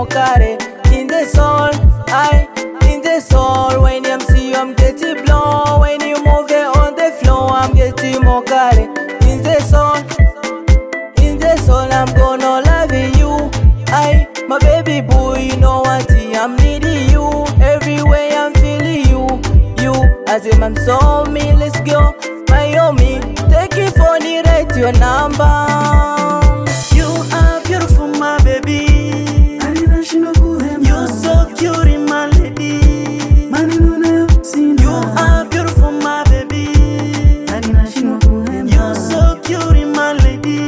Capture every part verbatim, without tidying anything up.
mokare. In the soul, I, in the soul. When you see you, I'm getting blown. When you move it on the floor, I'm getting mokare. In the soul, in the soul, I'm gonna love you. I, my baby boy, you know what? I'm needing you. Everywhere I'm feeling you. You, as if I'm so me, let's go. Miami, take it for the rate, your number. You are beautiful, my baby. You're so cute, my lady. You are beautiful, my baby. You're so cute, my lady.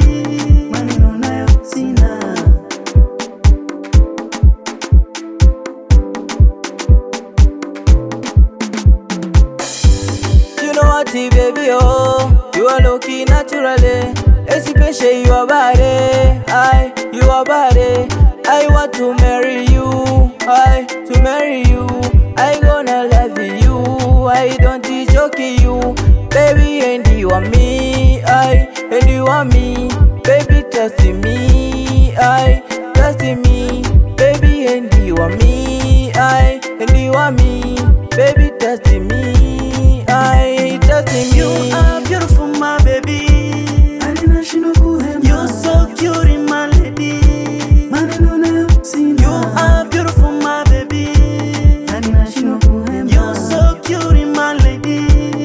You know what, baby, oh, you are looking naturally. Especially your body, I, your body. I want to marry you, I, to marry you. I gonna love you, I don't joke you. Baby, and you are me, I, and you are me. Baby, trust me, I, trust me. Baby, and you are me, I, and you are me. Baby, trust me, I, trust me. You are beautiful, my baby. You're so cute, my lady. You are beautiful, my baby. You're so cute, my lady.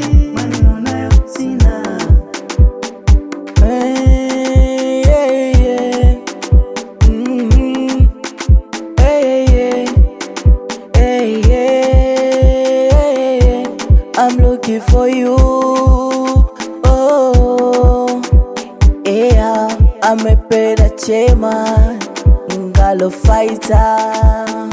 Hey, yeah, yeah. Mm-hmm. Hey, yeah. Hey, yeah. I'm looking for you. Oh, yeah. I'm a better chairman, Ngalo fighter.